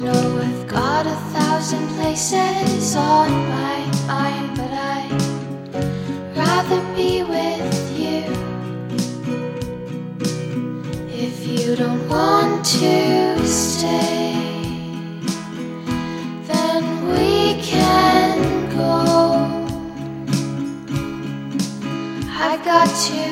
know I've got 1,000 places on my mind, but I'd rather be with you. If you don't want to stay, then we can go. I got to